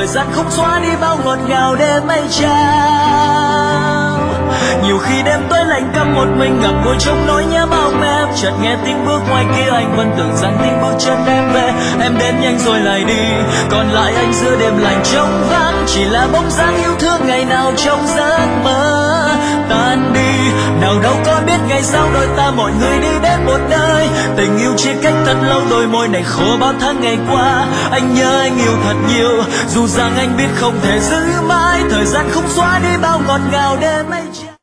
thời gian không xóa đi bao ngọt ngào đêm mây trao. Nhiều khi đêm tối lạnh câm một mình ngậm ngùi trong nỗi nhớ mong em, chợt nghe tiếng bước ngoài kia anh vẫn tưởng rằng tiếng bước chân em về. Em đến nhanh rồi lại đi, còn lại anh giữa đêm lạnh trống vắng, chỉ là bóng dáng yêu thương ngày nào trong giấc mơ tan đi. Nào đâu có biết ngày sau đôi ta mọi người đi đến một nơi, tình yêu chia cách thật lâu, đôi môi này khô bao tháng ngày qua. Anh nhớ anh yêu thật nhiều, dù rằng anh biết không thể giữ mãi, thời gian không xóa đi bao ngọt ngào đêm mây trắng.